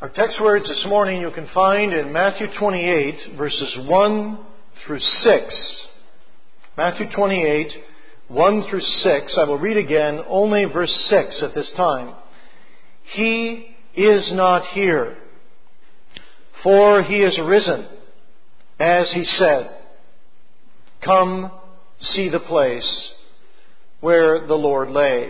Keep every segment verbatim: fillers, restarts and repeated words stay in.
Our text words this morning you can find in Matthew twenty-eight, verses one through six. Matthew twenty-eight, one through six. I will read again only verse six at this time. He is not here, for he is risen, as he said. Come, see the place where the Lord lay.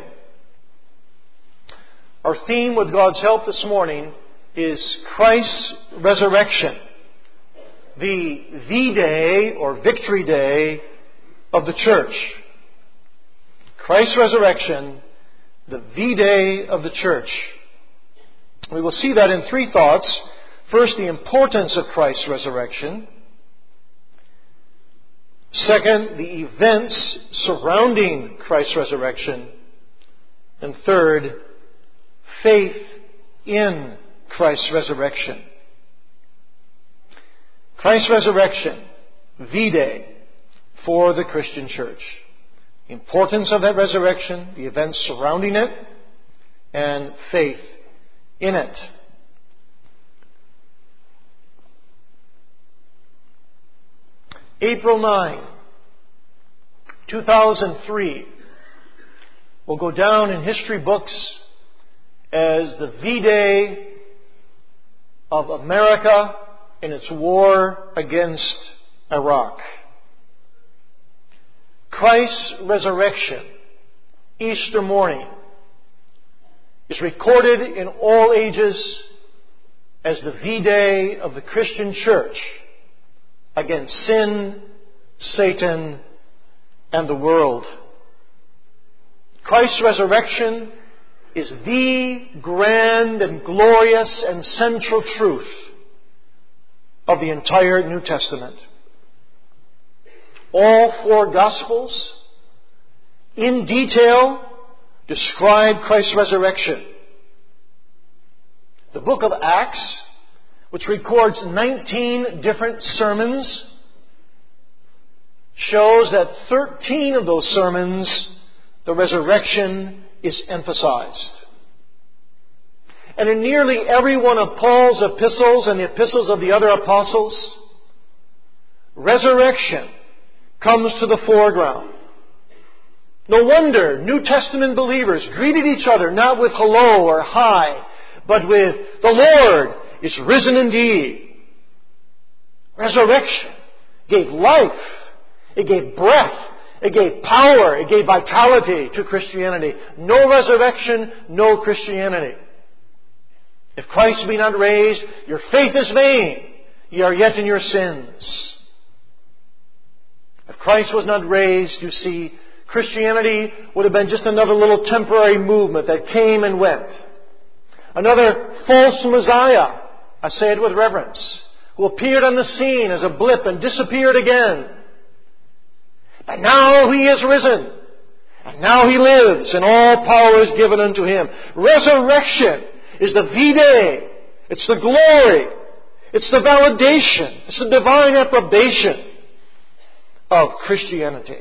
Our theme, with God's help this morning, is Christ's resurrection, the V-Day or Victory Day of the church. Christ's resurrection, the V-Day of the church. We will see that in three thoughts. First, the importance of Christ's resurrection. Second, the events surrounding Christ's resurrection. And third, faith in Christ's resurrection. Christ's resurrection, V-Day for the Christian church. The importance of that resurrection, the events surrounding it, and faith in it. April ninth, two thousand three will go down in history books as the V-Day of America in its war against Iraq. Christ's resurrection, Easter morning, is recorded in all ages as the V-Day of the Christian church against sin, Satan, and the world. Christ's resurrection is the grand and glorious and central truth of the entire New Testament. All four Gospels, in detail, describe Christ's resurrection. The book of Acts, which records nineteen different sermons, shows that thirteen of those sermons, the resurrection is emphasized. And in nearly every one of Paul's epistles and the epistles of the other apostles, resurrection comes to the foreground. No wonder New Testament believers greeted each other not with hello or hi, but with the Lord is risen indeed. Resurrection gave life. It gave breath. It gave power. It gave vitality to Christianity. No resurrection, no Christianity. If Christ be not raised, your faith is vain. Ye are yet in your sins. If Christ was not raised, you see, Christianity would have been just another little temporary movement that came and went. Another false Messiah, I say it with reverence, who appeared on the scene as a blip and disappeared again. But now He is risen. And now He lives, and all power is given unto Him. Resurrection is the V-Day. It's the glory. It's the validation. It's the divine approbation of Christianity.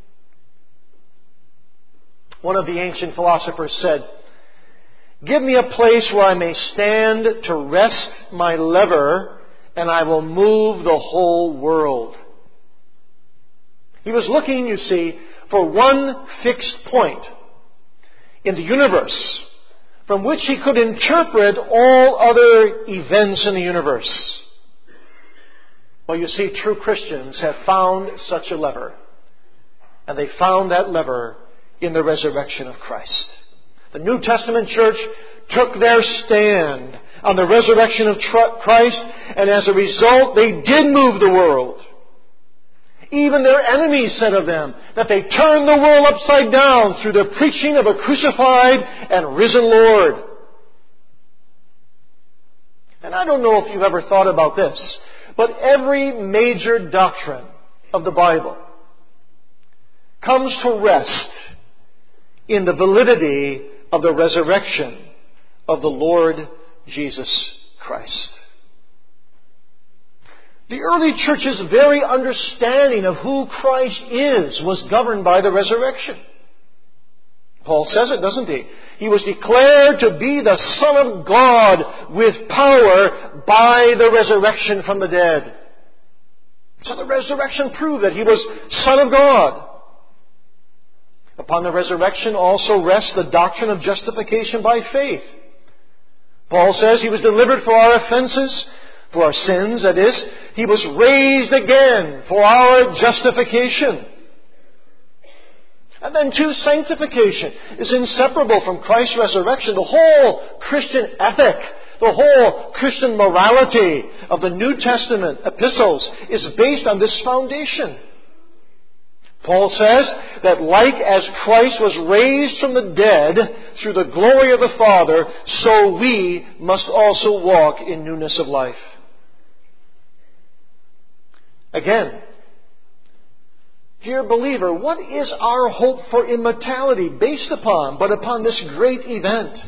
One of the ancient philosophers said, "Give me a place where I may stand to rest my lever, and I will move the whole world." He was looking, you see, for one fixed point in the universe from which he could interpret all other events in the universe. Well, you see, true Christians have found such a lever. And they found that lever in the resurrection of Christ. The New Testament church took their stand on the resurrection of Christ, and as a result, they did move the world. Even their enemies said of them that they turned the world upside down through the preaching of a crucified and risen Lord. And I don't know if you've ever thought about this, but every major doctrine of the Bible comes to rest in the validity of the resurrection of the Lord Jesus Christ. The early church's very understanding of who Christ is was governed by the resurrection. Paul says it, doesn't he? He was declared to be the Son of God with power by the resurrection from the dead. So the resurrection proved that he was Son of God. Upon the resurrection also rests the doctrine of justification by faith. Paul says he was delivered for our offenses, for our sins, that is. He was raised again for our justification. And then too, sanctification is inseparable from Christ's resurrection. The whole Christian ethic, the whole Christian morality of the New Testament epistles is based on this foundation. Paul says that like as Christ was raised from the dead through the glory of the Father, so we must also walk in newness of life. Again, dear believer, what is our hope for immortality based upon but upon this great event?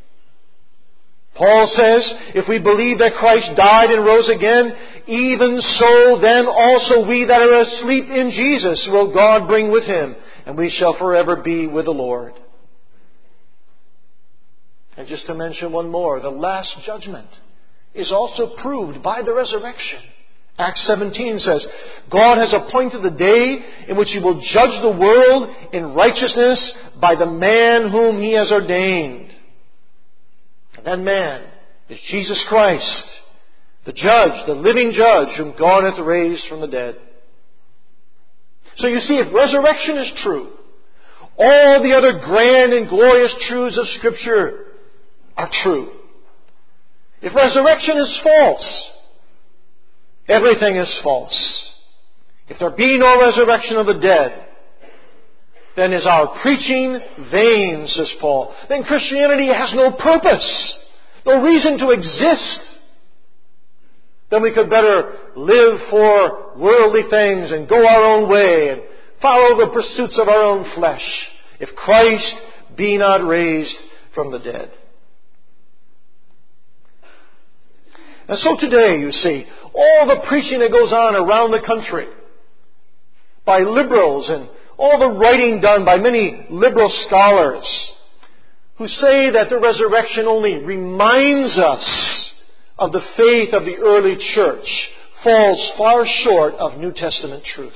Paul says, if we believe that Christ died and rose again, even so then also we that are asleep in Jesus will God bring with Him, and we shall forever be with the Lord. And just to mention one more, the last judgment is also proved by the resurrection. Acts seventeen says, God has appointed the day in which He will judge the world in righteousness by the man whom He has ordained. And that man is Jesus Christ, the judge, the living judge whom God hath raised from the dead. So you see, if resurrection is true, all the other grand and glorious truths of Scripture are true. If resurrection is false, everything is false. If there be no resurrection of the dead, then is our preaching vain, says Paul. Then Christianity has no purpose, no reason to exist. Then we could better live for worldly things and go our own way and follow the pursuits of our own flesh, if Christ be not raised from the dead. And so today, you see, all the preaching that goes on around the country by liberals and all the writing done by many liberal scholars who say that the resurrection only reminds us of the faith of the early church falls far short of New Testament truth.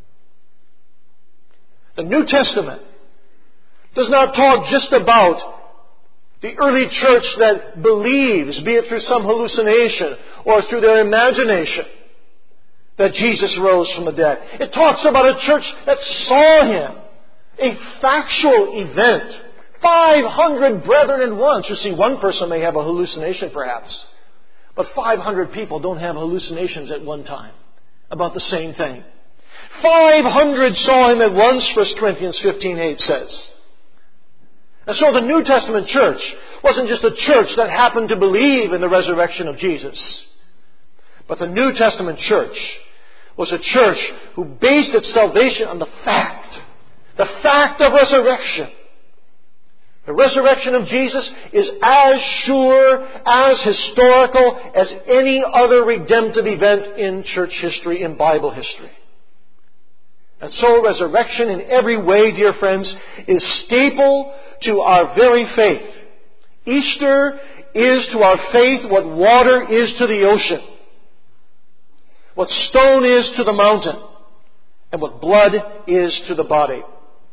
The New Testament does not talk just about the early church that believes, be it through some hallucination or through their imagination, that Jesus rose from the dead. It talks about a church that saw Him, a factual event. five hundred brethren in once. You see, one person may have a hallucination perhaps, but five hundred people don't have hallucinations at one time about the same thing. five hundred saw Him at once, First Corinthians fifteen eight says. And so the New Testament church wasn't just a church that happened to believe in the resurrection of Jesus. But the New Testament church was a church who based its salvation on the fact, the fact of resurrection. The resurrection of Jesus is as sure, as historical as any other redemptive event in church history, in Bible history. And so resurrection in every way, dear friends, is staple to our very faith. Easter is to our faith what water is to the ocean, what stone is to the mountain, and what blood is to the body.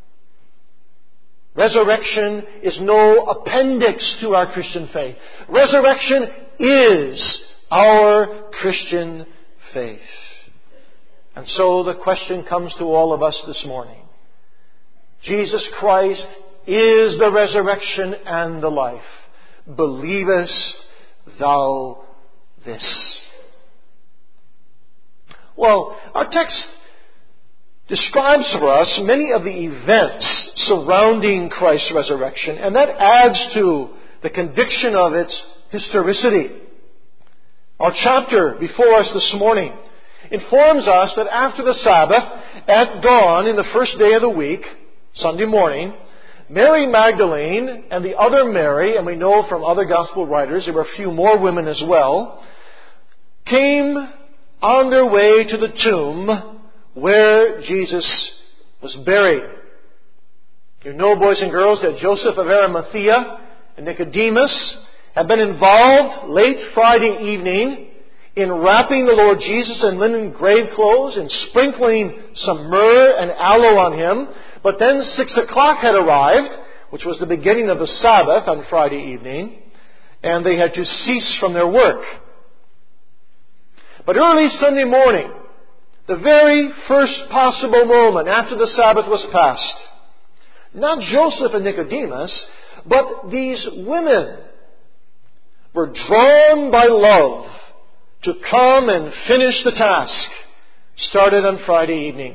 Resurrection is no appendix to our Christian faith. Resurrection is our Christian faith. And so the question comes to all of us this morning. Jesus Christ is the resurrection and the life. Believest thou this? Well, our text describes for us many of the events surrounding Christ's resurrection, and that adds to the conviction of its historicity. Our chapter before us this morning informs us that after the Sabbath, at dawn in the first day of the week, Sunday morning, Mary Magdalene and the other Mary, and we know from other gospel writers there were a few more women as well, came on their way to the tomb where Jesus was buried. You know, boys and girls, that Joseph of Arimathea and Nicodemus had been involved late Friday evening in wrapping the Lord Jesus in linen grave clothes and sprinkling some myrrh and aloe on Him. But then six o'clock had arrived, which was the beginning of the Sabbath on Friday evening, and they had to cease from their work. But early Sunday morning, the very first possible moment after the Sabbath was past, not Joseph and Nicodemus, but these women were drawn by love to come and finish the task started on Friday evening.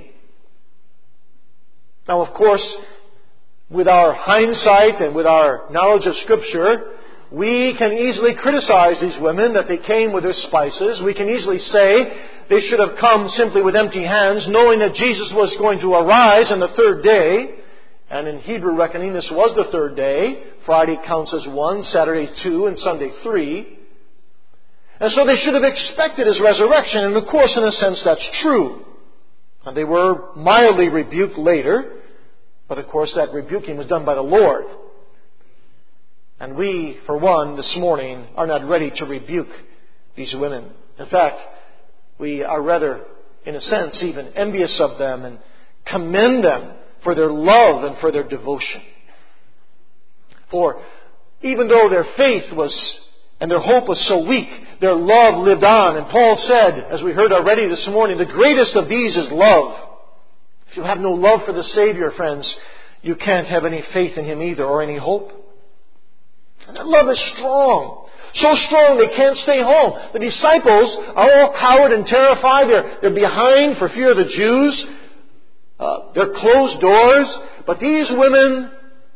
Now, of course, with our hindsight and with our knowledge of Scripture, we can easily criticize these women that they came with their spices. We can easily say they should have come simply with empty hands, knowing that Jesus was going to arise on the third day. And in Hebrew reckoning, this was the third day. Friday counts as one, Saturday two, and Sunday three. And so they should have expected His resurrection. And of course, in a sense, that's true. And they were mildly rebuked later. But of course, that rebuking was done by the Lord. And we, for one, this morning, are not ready to rebuke these women. In fact, we are rather, in a sense, even envious of them and commend them for their love and for their devotion. For even though their faith was and their hope was so weak, their love lived on. And Paul said, as we heard already this morning, the greatest of these is love. If you have no love for the Savior, friends, you can't have any faith in Him either, or any hope. And that love is strong. So strong they can't stay home. The disciples are all cowed and terrified. They're, they're behind for fear of the Jews. Uh, they're closed doors. But these women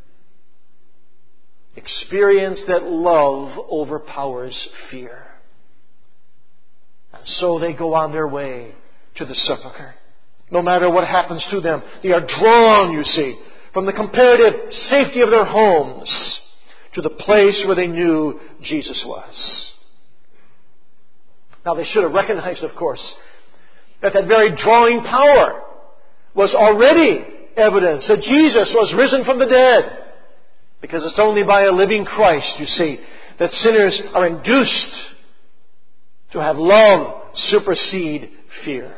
experience that love overpowers fear. And so they go on their way to the sepulchre. No matter what happens to them, they are drawn, you see, from the comparative safety of their homes to the place where they knew Jesus was. Now, they should have recognized, of course, that that very drawing power was already evidence that Jesus was risen from the dead. Because it's only by a living Christ, you see, that sinners are induced to have love supersede fear.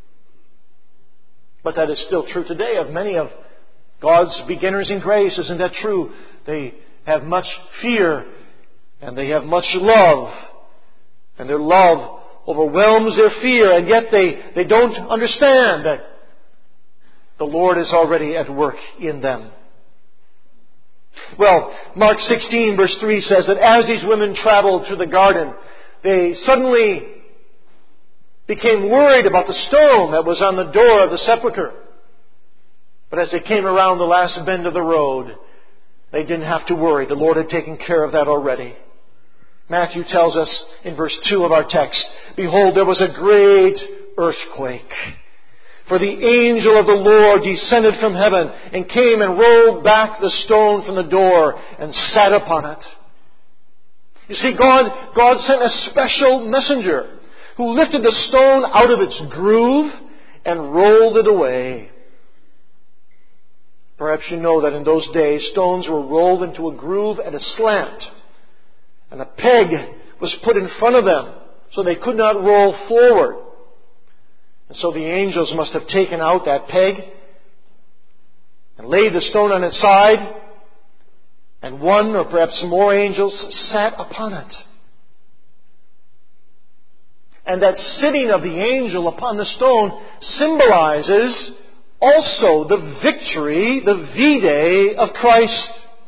But that is still true today of many of God's beginners in grace. Isn't that true? They have much fear and they have much love. And their love overwhelms their fear, and yet they, they don't understand that the Lord is already at work in them. Well, Mark sixteen verse three says that as these women traveled through the garden, they suddenly became worried about the stone that was on the door of the sepulchre. But as they came around the last bend of the road, they didn't have to worry. The Lord had taken care of that already. Matthew tells us in verse two of our text, "Behold, there was a great earthquake. For the angel of the Lord descended from heaven and came and rolled back the stone from the door and sat upon it." You see, God, God sent a special messenger who lifted the stone out of its groove and rolled it away. Perhaps you know that in those days, stones were rolled into a groove at a slant, and a peg was put in front of them so they could not roll forward. And so the angels must have taken out that peg and laid the stone on its side, and one or perhaps more angels sat upon it. And that sitting of the angel upon the stone symbolizes also the victory, the V-Day of Christ.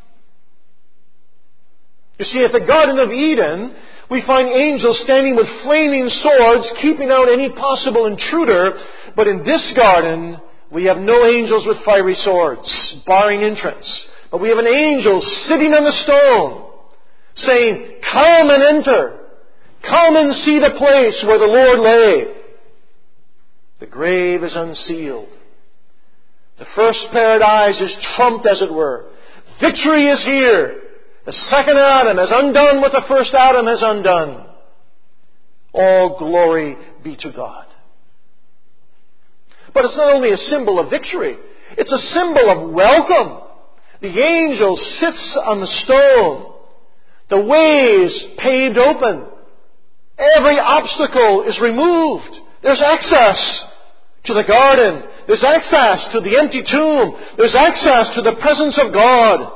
You see, at the Garden of Eden, we find angels standing with flaming swords, keeping out any possible intruder. But in this garden, we have no angels with fiery swords, barring entrance. But we have an angel sitting on the stone, saying, "Come and enter. Come and see the place where the Lord lay." The grave is unsealed. The first paradise is trumped, as it were. Victory is here. The second Adam has undone what the first Adam has undone. All glory be to God. But it's not only a symbol of victory. It's a symbol of welcome. The angel sits on the stone. The way is paved open. Every obstacle is removed. There's access to the garden. There's access to the empty tomb. There's access to the presence of God.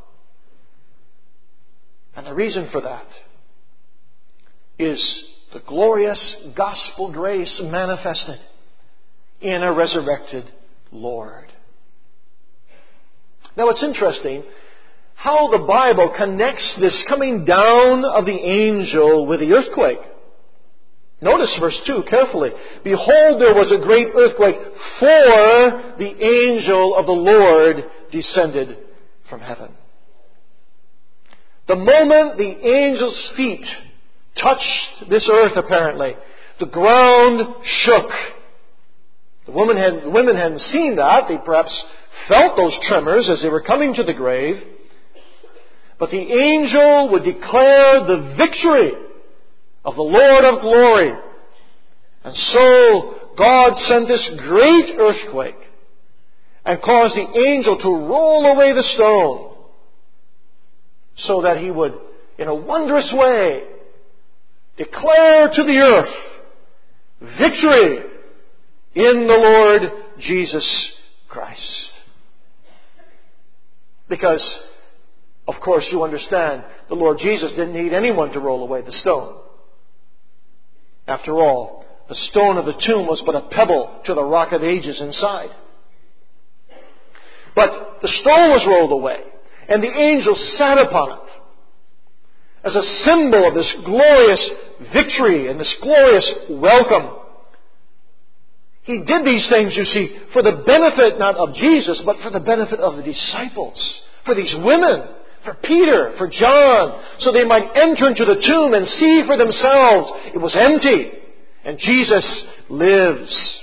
And the reason for that is the glorious gospel grace manifested in a resurrected Lord. Now it's interesting how the Bible connects this coming down of the angel with the earthquake. Notice verse two carefully. Behold, there was a great earthquake, for the angel of the Lord descended from heaven. The moment the angel's feet touched this earth, apparently, the ground shook. The women hadn't, the women hadn't seen that. They perhaps felt those tremors as they were coming to the grave. But the angel would declare the victory of the Lord of glory. And so God sent this great earthquake and caused the angel to roll away the stone so that he would, in a wondrous way, declare to the earth victory in the Lord Jesus Christ. Because, of course, you understand, the Lord Jesus didn't need anyone to roll away the stone. After all, the stone of the tomb was but a pebble to the rock of ages inside. But the stone was rolled away, and the angel sat upon it as a symbol of this glorious victory and this glorious welcome. He did these things, you see, for the benefit not of Jesus, but for the benefit of the disciples, for these women, for Peter, for John, so they might enter into the tomb and see for themselves it was empty, and Jesus lives.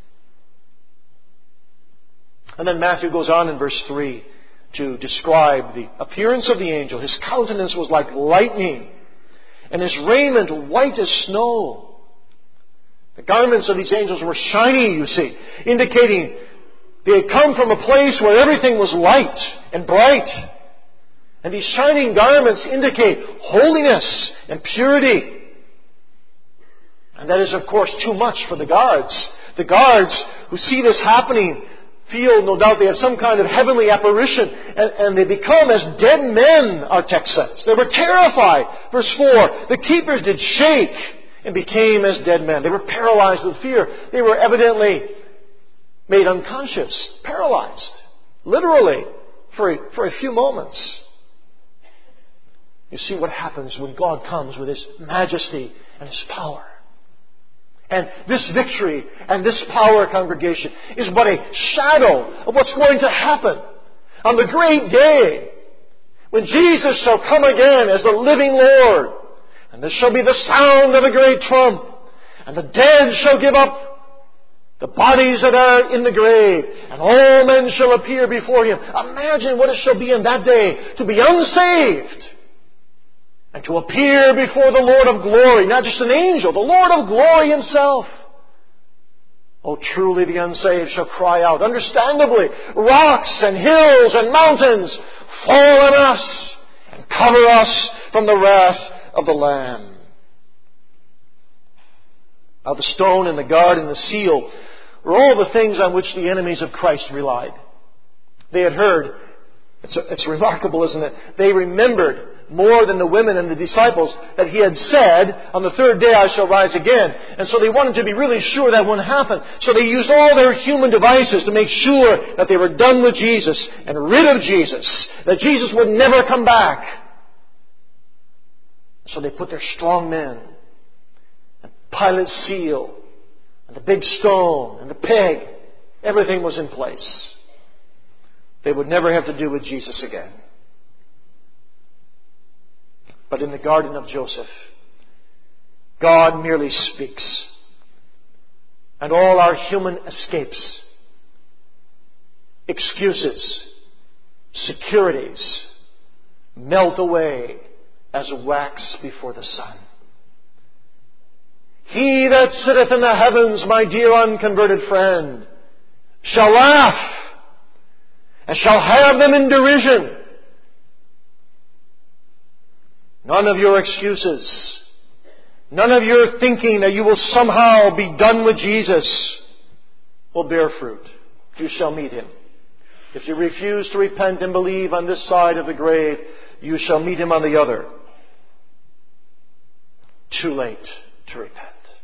And then Matthew goes on in verse three to describe the appearance of the angel. His countenance was like lightning, and his raiment white as snow. The garments of these angels were shiny, you see, indicating they had come from a place where everything was light and bright. And these shining garments indicate holiness and purity. And that is, of course, too much for the guards. The guards who see this happening feel, no doubt, they have some kind of heavenly apparition. And, and they become as dead men, our text says. They were terrified. Verse four, the keepers did shake and became as dead men. They were paralyzed with fear. They were evidently made unconscious, paralyzed, literally, for a, for a few moments. You see what happens when God comes with His majesty and His power. And this victory and this power, congregation, is but a shadow of what's going to happen on the great day when Jesus shall come again as the living Lord. And this shall be the sound of a great trump. And the dead shall give up the bodies that are in the grave. And all men shall appear before Him. Imagine what it shall be in that day to be unsaved and to appear before the Lord of glory. Not just an angel, the Lord of glory Himself. Oh, truly the unsaved shall cry out. Understandably, rocks and hills and mountains fall on us and cover us from the wrath of the Lamb. Now the stone and the guard and the seal were all the things on which the enemies of Christ relied. They had heard, it's, it's remarkable, isn't it? They remembered more than the women and the disciples that He had said, on the third day I shall rise again. And so they wanted to be really sure that wouldn't happen. So they used all their human devices to make sure that they were done with Jesus and rid of Jesus, that Jesus would never come back. So they put their strong men, and Pilate's seal, and the big stone, and the peg. Everything was in place. They would never have to do with Jesus again. But in the garden of Joseph, God merely speaks. And all our human escapes, excuses, securities, melt away as wax before the sun. He that sitteth in the heavens, my dear unconverted friend, shall laugh and shall have them in derision. None of your excuses, none of your thinking that you will somehow be done with Jesus will bear fruit. You shall meet Him. If you refuse to repent and believe on this side of the grave, you shall meet Him on the other. Too late to repent.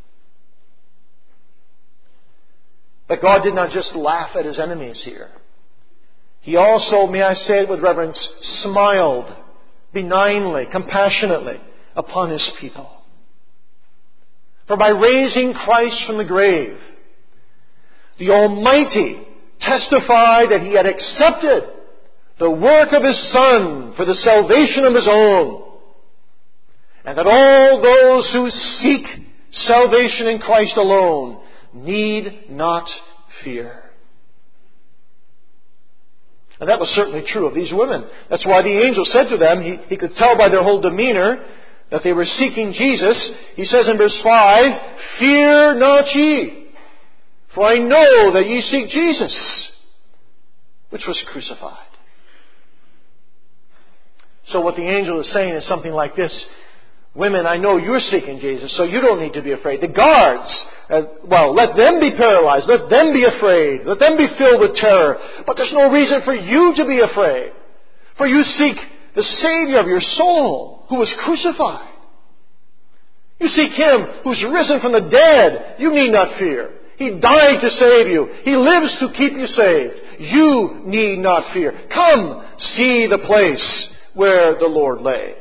But God did not just laugh at His enemies here. He also, may I say it with reverence, smiled benignly, compassionately upon His people. For by raising Christ from the grave, the Almighty testified that He had accepted the work of His Son for the salvation of His own, and that all those who seek salvation in Christ alone need not fear. And that was certainly true of these women. That's why the angel said to them, he, he could tell by their whole demeanor that they were seeking Jesus. He says in verse five, "Fear not ye, for I know that ye seek Jesus, which was crucified." So what the angel is saying is something like this: women, I know you're seeking Jesus, so you don't need to be afraid. The guards, uh, well, let them be paralyzed. Let them be afraid. Let them be filled with terror. But there's no reason for you to be afraid. For you seek the Savior of your soul, who was crucified. You seek Him who's risen from the dead. You need not fear. He died to save you. He lives to keep you saved. You need not fear. Come, see the place where the Lord lay.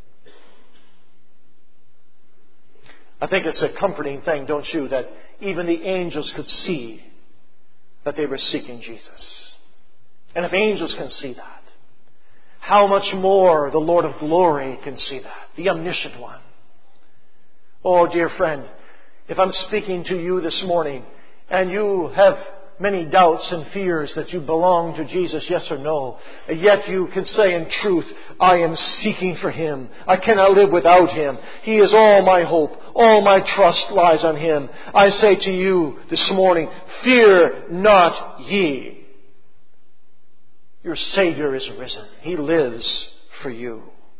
I think it's a comforting thing, don't you, that even the angels could see that they were seeking Jesus. And if angels can see that, how much more the Lord of glory can see that, the omniscient one. Oh, dear friend, if I'm speaking to you this morning and you have many doubts and fears that you belong to Jesus, yes or no, and yet you can say in truth, I am seeking for Him. I cannot live without Him. He is all my hope. All my trust lies on Him. I say to you this morning, fear not ye. Your Savior is risen. He lives for you.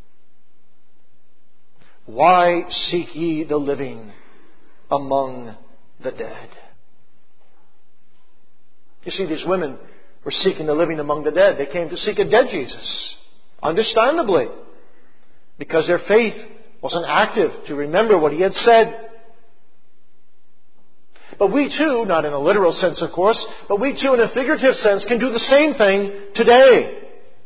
Why seek ye the living among the dead? You see, these women were seeking the living among the dead. They came to seek a dead Jesus. Understandably. Because their faith wasn't active to remember what He had said. But we too, not in a literal sense of course, but we too in a figurative sense can do the same thing today.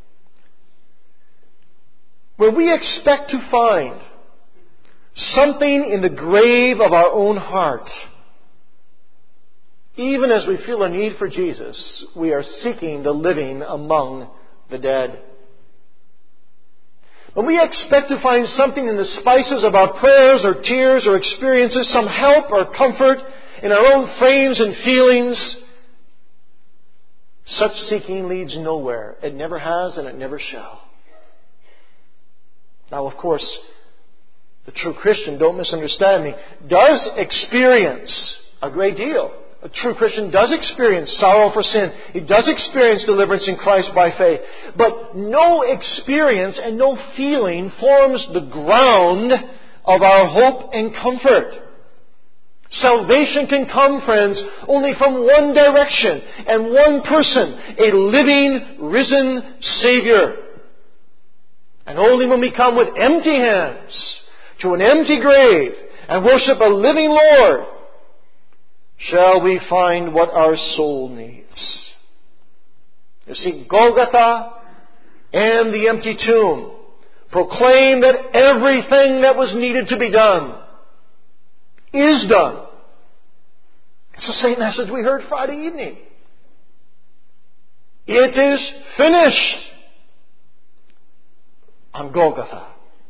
When we expect to find something in the grave of our own heart, even as we feel a need for Jesus, we are seeking the living among the dead. When we expect to find something in the spices of our prayers or tears or experiences, some help or comfort in our own frames and feelings, such seeking leads nowhere. It never has and it never shall. Now, of course, the true Christian, don't misunderstand me, does experience a great deal. A true Christian does experience sorrow for sin. He does experience deliverance in Christ by faith. But no experience and no feeling forms the ground of our hope and comfort. Salvation can come, friends, only from one direction and one person, a living, risen Savior. And only when we come with empty hands to an empty grave and worship a living Lord shall we find what our soul needs. You see, Golgotha and the empty tomb proclaim that everything that was needed to be done is done. It's the same message we heard Friday evening. It is finished on Golgotha.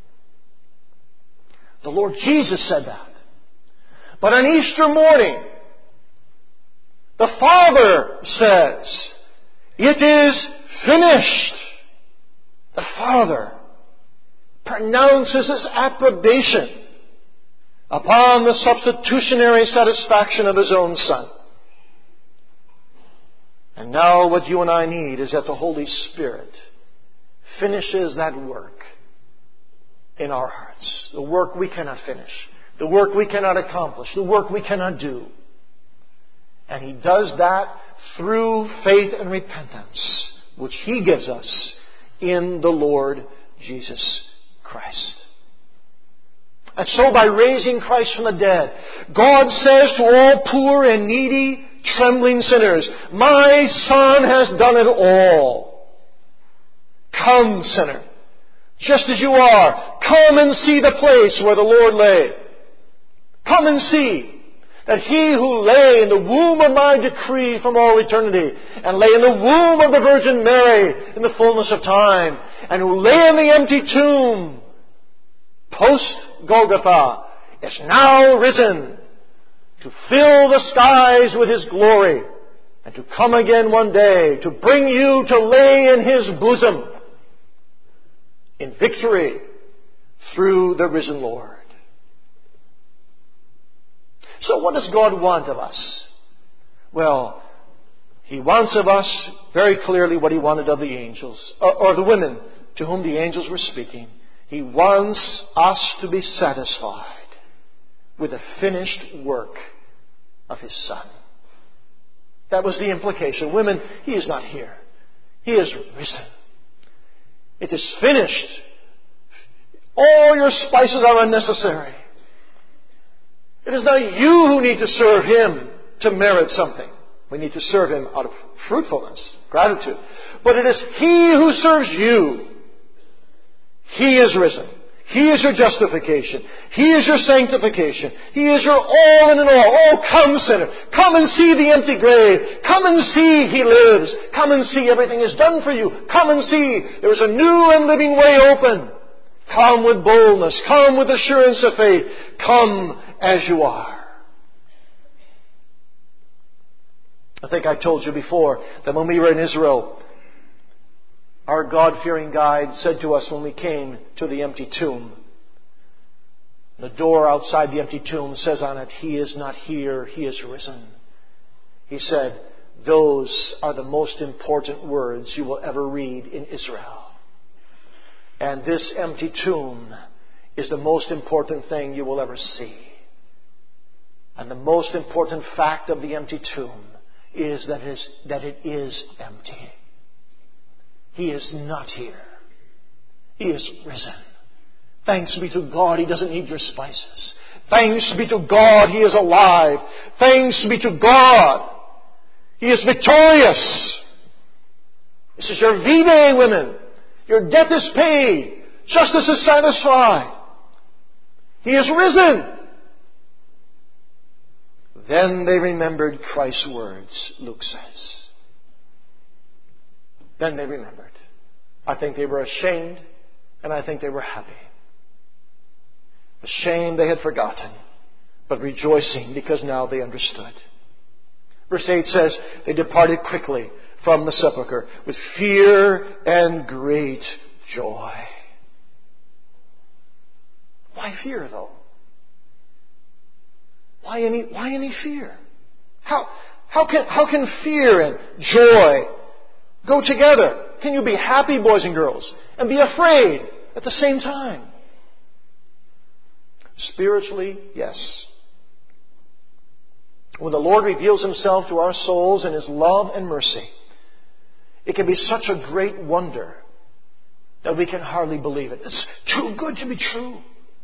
The Lord Jesus said that. But on Easter morning, the Father says, it is finished. The Father pronounces His approbation upon the substitutionary satisfaction of His own Son. And now what you and I need is that the Holy Spirit finishes that work in our hearts. The work we cannot finish. The work we cannot accomplish. The work we cannot do. And He does that through faith and repentance, which He gives us in the Lord Jesus Christ. And so by raising Christ from the dead, God says to all poor and needy, trembling sinners, my Son has done it all. Come, sinner, just as you are. Come and see the place where the Lord lay. Come and see that He who lay in the womb of my decree from all eternity, and lay in the womb of the Virgin Mary in the fullness of time, and who lay in the empty tomb post-Golgotha, is now risen to fill the skies with His glory, and to come again one day to bring you to lay in His bosom in victory through the risen Lord. So what does God want of us? Well, He wants of us very clearly what He wanted of the angels, or, or the women to whom the angels were speaking. He wants us to be satisfied with the finished work of His Son. That was the implication. Women, He is not here. He is risen. It is finished. All your spices are unnecessary. It is not you who need to serve Him to merit something. We need to serve Him out of fruitfulness, gratitude. But it is He who serves you. He is risen. He is your justification. He is your sanctification. He is your all in and all. Oh, come, sinner. Come and see the empty grave. Come and see He lives. Come and see everything is done for you. Come and see there is a new and living way open. Come with boldness. Come with assurance of faith. Come as you are. I think I told you before that when we were in Israel, our God-fearing guide said to us when we came to the empty tomb, the door outside the empty tomb says on it, He is not here, He is risen. He said, those are the most important words you will ever read in Israel. And this empty tomb is the most important thing you will ever see. And the most important fact of the empty tomb is that it is, that it is empty. He is not here. He is risen. Thanks be to God, He doesn't need your spices. Thanks be to God, He is alive. Thanks be to God, He is victorious. This is your V-Day, women. Your debt is paid. Justice is satisfied. He is risen. Then they remembered Christ's words, Luke says. Then they remembered. I think they were ashamed, and I think they were happy. Ashamed they had forgotten, but rejoicing because now they understood. Verse eight says, they departed quickly from the sepulchre with fear and great joy. Why fear, though? Why any, why any fear? How, how can, how can fear and joy go together? Can you be happy, boys and girls, and be afraid at the same time? Spiritually, yes. When the Lord reveals Himself to our souls in His love and mercy, it can be such a great wonder that we can hardly believe it. It's too good to be true.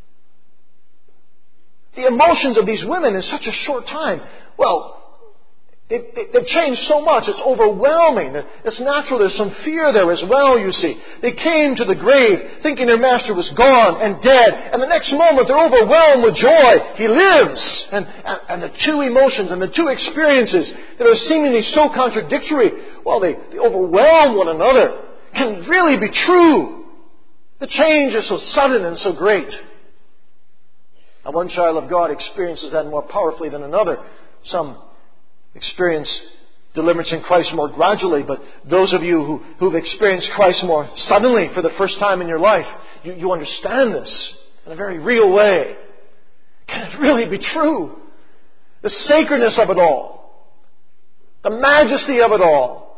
The emotions of these women in such a short time, well, It, it, they've changed so much. It's overwhelming. It's natural. There's some fear there as well, you see. They came to the grave thinking their master was gone and dead. And the next moment they're overwhelmed with joy. He lives. And, and, and the two emotions and the two experiences that are seemingly so contradictory, well, they, they overwhelm one another. Can really be true. The change is so sudden and so great. And one child of God experiences that more powerfully than another. Some experience deliverance in Christ more gradually, but those of you who, who've experienced Christ more suddenly for the first time in your life, you, you understand this in a very real way. Can it really be true? The sacredness of it all, the majesty of it all,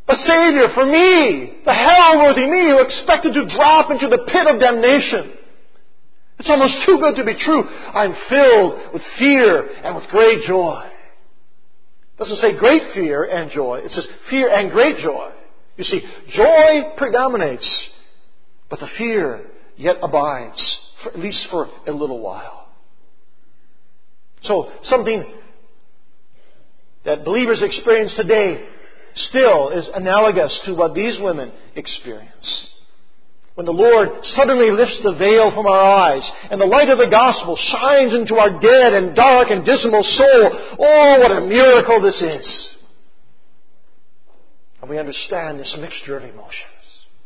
A Savior for me, the hell-worthy me who expected to drop into the pit of damnation. It's almost too good to be true. I'm filled with fear and with great joy. It doesn't say great fear and joy. It says fear and great joy. You see, joy predominates, but the fear yet abides, for, at least for a little while. So, something that believers experience today still is analogous to what these women experience. When the Lord suddenly lifts the veil from our eyes and the light of the gospel shines into our dead and dark and dismal soul, oh, what a miracle this is. And we understand this mixture of emotions.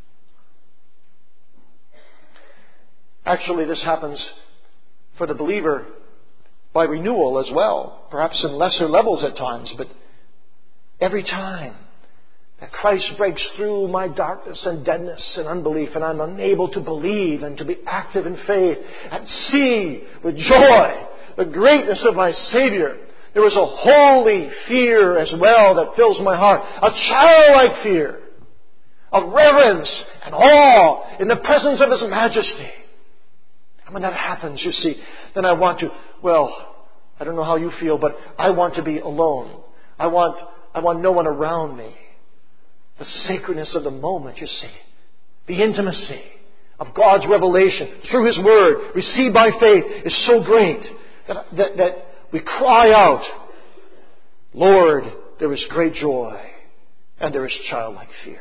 Actually, this happens for the believer by renewal as well, perhaps in lesser levels at times, but every time that Christ breaks through my darkness and deadness and unbelief, and I'm unable to believe and to be active in faith and see with joy the greatness of my Savior, there is a holy fear as well that fills my heart, a childlike fear of reverence and awe in the presence of His majesty. And when that happens, you see, then I want to, well, I don't know how you feel, but I want to be alone. I want, I want no one around me. The sacredness of the moment, you see. The intimacy of God's revelation through His Word, received by faith, is so great that, that, that we cry out, Lord, there is great joy and there is childlike fear.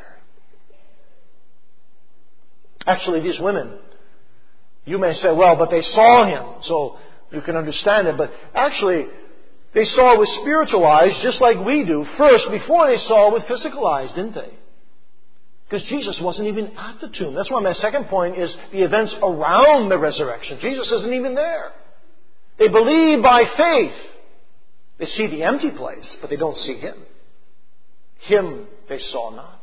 Actually, these women, you may say, well, but they saw Him, so you can understand it. But actually, they saw with spiritual eyes just like we do first before they saw with physical eyes, didn't they? Because Jesus wasn't even at the tomb. That's why my second point is the events around the resurrection. Jesus isn't even there. They believe by faith. They see the empty place, but they don't see Him. Him they saw not.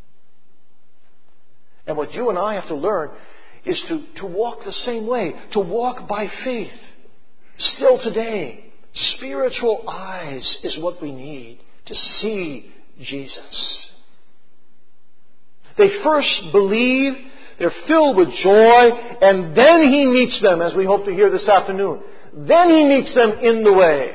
And what you and I have to learn is to, to walk the same way, to walk by faith. Still today, spiritual eyes is what we need to see Jesus. They first believe, they're filled with joy, and then He meets them, as we hope to hear this afternoon. Then He meets them in the way.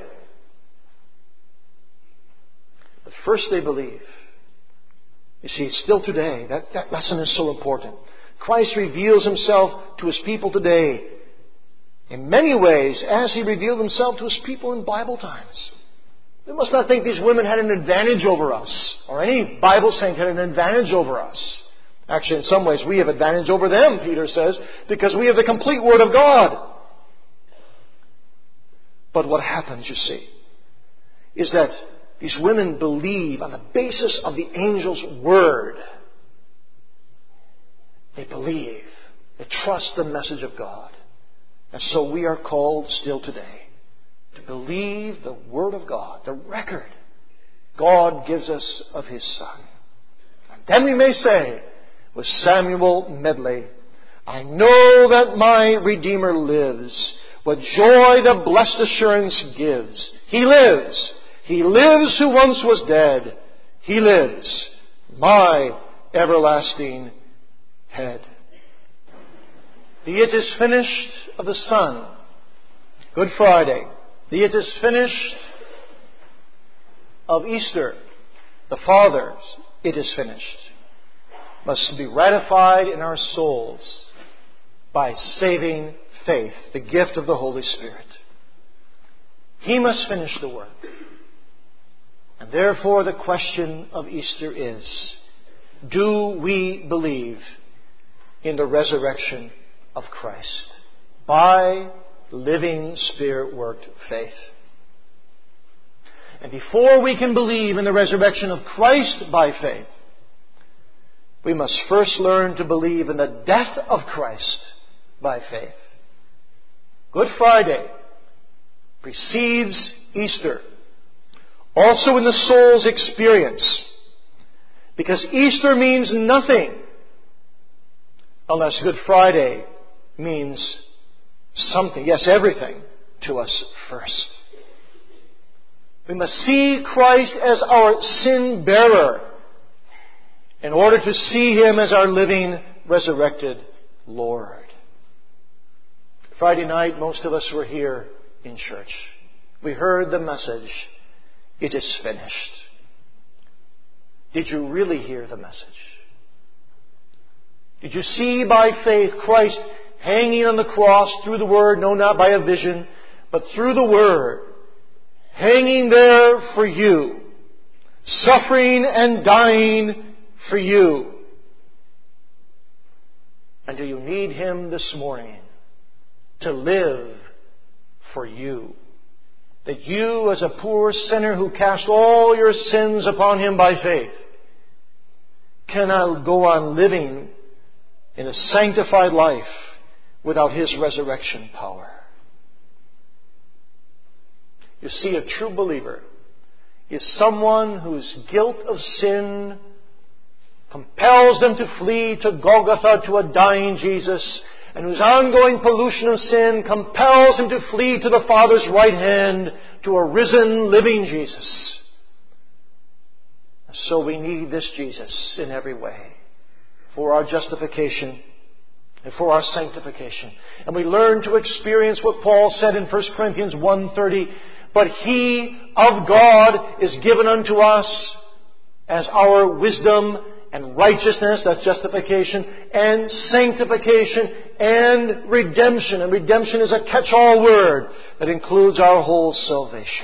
But first they believe. You see, still today, that, that lesson is so important. Christ reveals Himself to His people today in many ways as He revealed Himself to His people in Bible times. We must not think these women had an advantage over us, or any Bible saint had an advantage over us. Actually, in some ways, we have advantage over them, Peter says, because we have the complete Word of God. But what happens, you see, is that these women believe on the basis of the angel's word. They believe. They trust the message of God. And so we are called still today to believe the Word of God, the record God gives us of His Son. And then we may say, with Samuel Medley, I know that my Redeemer lives. What joy the blessed assurance gives. He lives. He lives who once was dead. He lives, my everlasting head. The it is finished of the Son. Good Friday. The it is finished of Easter. The Father's it is finished must be ratified in our souls by saving faith, the gift of the Holy Spirit. He must finish the work. And therefore the question of Easter is, do we believe in the resurrection of Christ by living Spirit-worked faith? And before we can believe in the resurrection of Christ by faith, we must first learn to believe in the death of Christ by faith. Good Friday precedes Easter, also in the soul's experience, because Easter means nothing unless Good Friday means something, yes, everything, to us first. We must see Christ as our sin bearer in order to see Him as our living, resurrected Lord. Friday night, most of us were here in church. We heard the message, "It is finished." Did you really hear the message? Did you see by faith Christ hanging on the cross through the Word, no, not by a vision, but through the Word, hanging there for you, suffering and dying for you? And do you need Him this morning to live for you? That you, as a poor sinner who cast all your sins upon Him by faith, cannot go on living in a sanctified life without His resurrection power. You see, a true believer is someone whose guilt of sin compels them to flee to Golgotha, to a dying Jesus, and whose ongoing pollution of sin compels him to flee to the Father's right hand, to a risen, living Jesus. So we need this Jesus in every way for our justification and for our sanctification. And we learn to experience what Paul said in First Corinthians one thirty, "But He of God is given unto us as our wisdom and righteousness," that's justification, "and sanctification and redemption." And redemption is a catch-all word that includes our whole salvation.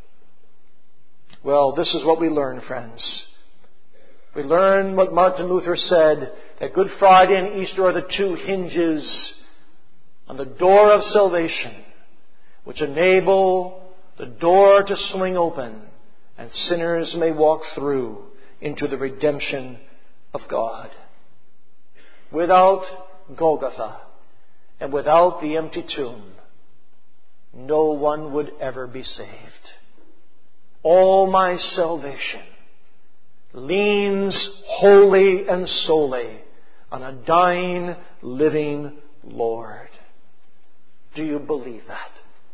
Well, this is what we learn, friends. We learn what Martin Luther said, that Good Friday and Easter are the two hinges on the door of salvation, which enable the door to swing open and sinners may walk through into the redemption of God. Without Golgotha and without the empty tomb, no one would ever be saved. All my salvation leans wholly and solely on a dying, living Lord. Do you believe that?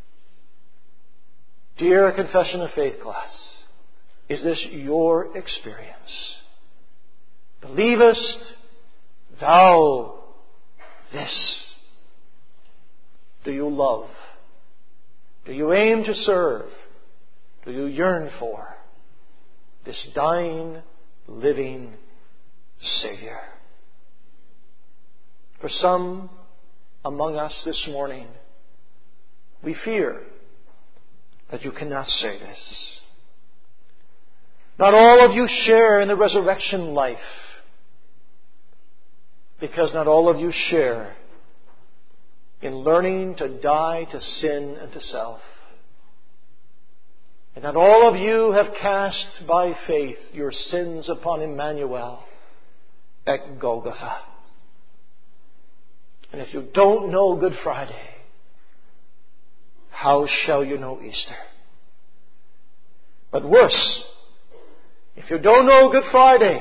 Dear Confession of Faith class, is this your experience? Believest thou this? Do you love? Do you aim to serve? Do you yearn for this dying, living Savior? For some among us this morning, we fear that you cannot say this. Not all of you share in the resurrection life, because not all of you share in learning to die to sin and to self. And not all of you have cast by faith your sins upon Emmanuel at Golgotha. And if you don't know Good Friday, how shall you know Easter? But worse, if you don't know Good Friday,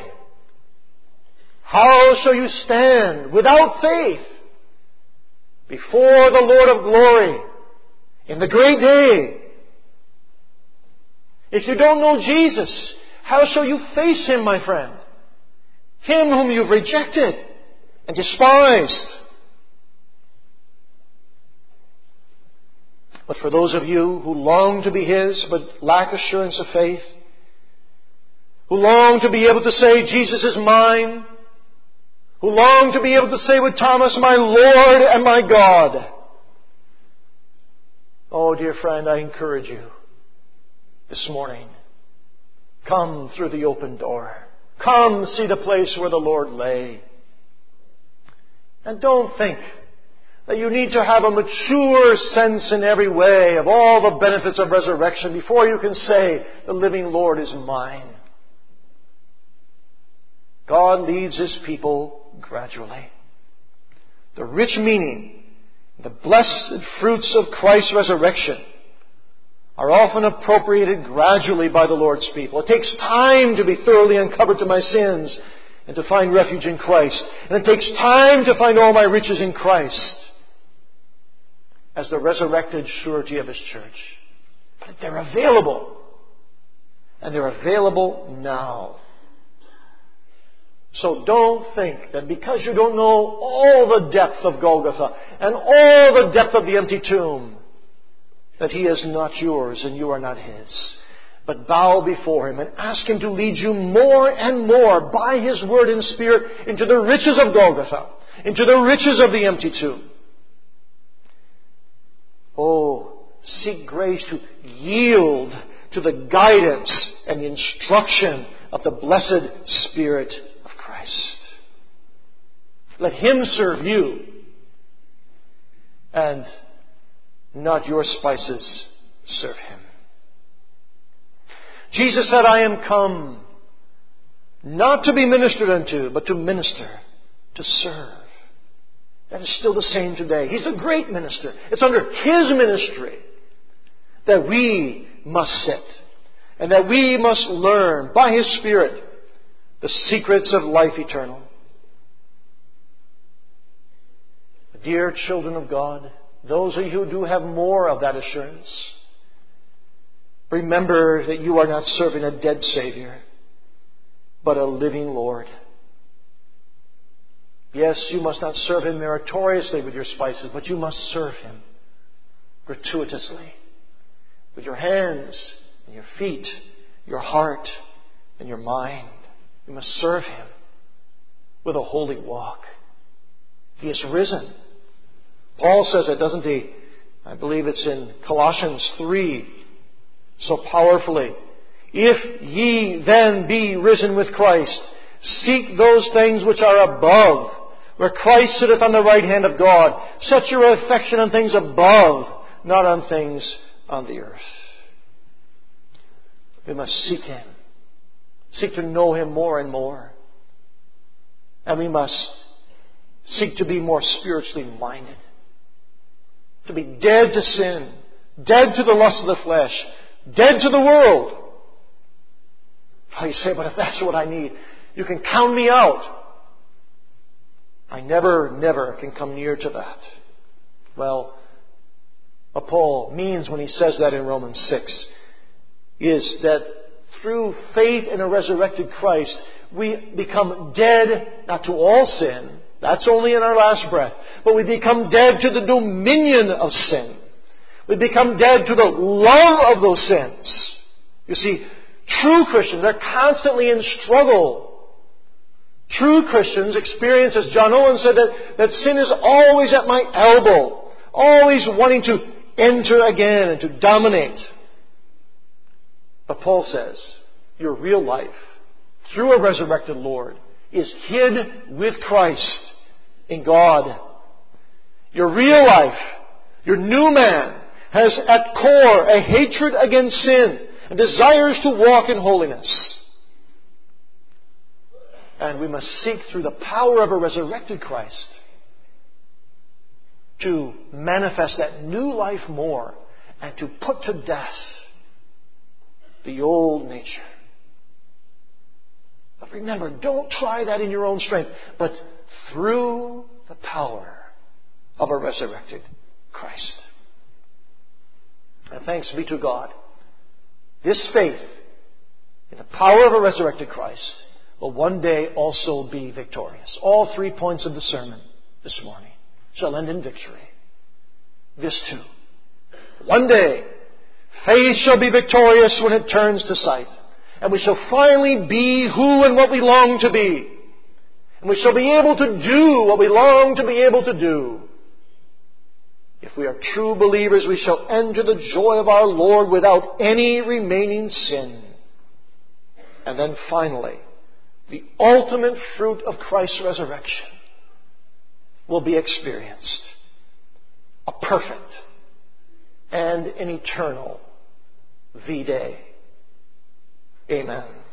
how shall you stand without faith before the Lord of glory in the great day? If you don't know Jesus, how shall you face Him, my friend? Him whom you've rejected and despised. But for those of you who long to be His but lack assurance of faith, who long to be able to say, "Jesus is mine," who long to be able to say with Thomas, "My Lord and my God," oh, dear friend, I encourage you this morning, come through the open door. Come see the place where the Lord lay. And don't think that you need to have a mature sense in every way of all the benefits of resurrection before you can say, "The living Lord is mine." God leads His people gradually. The rich meaning, the blessed fruits of Christ's resurrection are often appropriated gradually by the Lord's people. It takes time to be thoroughly uncovered to my sins and to find refuge in Christ. And it takes time to find all my riches in Christ as the resurrected surety of His church. But they're available. And they're available now. So don't think that because you don't know all the depth of Golgotha and all the depth of the empty tomb, that He is not yours and you are not His. But bow before Him and ask Him to lead you more and more by His Word and Spirit into the riches of Golgotha, into the riches of the empty tomb. Oh, seek grace to yield to the guidance and the instruction of the blessed Spirit of Christ. Let Him serve you and not your spices serve Him. Jesus said, I am come not to be ministered unto, but to minister, to serve. That is still the same today. He's the great minister. It's under His ministry that we must sit and that we must learn by His Spirit the secrets of life eternal. Dear children of God, those of you who do have more of that assurance, remember that you are not serving a dead Savior, but a living Lord. Yes, you must not serve Him meritoriously with your spices, but you must serve Him gratuitously with your hands and your feet, your heart and your mind. You must serve Him with a holy walk. He is risen. Paul says it, doesn't he? I believe it's in Colossians three, so powerfully. If ye then be risen with Christ, seek those things which are above, where Christ sitteth on the right hand of God. Set your affection on things above, not on things on the earth. We must seek Him. Seek to know Him more and more. And we must seek to be more spiritually minded. To be dead to sin, dead to the lust of the flesh, dead to the world. Oh, you say, but if that's what I need, you can count me out. I never, never can come near to that. Well, what Paul means when he says that in Romans six is that through faith in a resurrected Christ, we become dead, not to all sin. That's only in our last breath. But we become dead to the dominion of sin. We become dead to the love of those sins. You see, true Christians are constantly in struggle. True Christians experience, as John Owen said, that, that sin is always at my elbow, always wanting to enter again and to dominate. But Paul says, your real life, through a resurrected Lord, is hid with Christ in God. Your real life, your new man, has at core a hatred against sin and desires to walk in holiness. And we must seek through the power of a resurrected Christ to manifest that new life more and to put to death the old nature. But remember, don't try that in your own strength, but through the power of a resurrected Christ. And thanks be to God, this faith in the power of a resurrected Christ will one day also be victorious. All three points of the sermon this morning shall end in victory. This too. One day, faith shall be victorious when it turns to sight. And we shall finally be who and what we long to be. And we shall be able to do what we long to be able to do. If we are true believers, we shall enter the joy of our Lord without any remaining sin. And then finally, the ultimate fruit of Christ's resurrection will be experienced. A perfect and an eternal V-Day. Amen.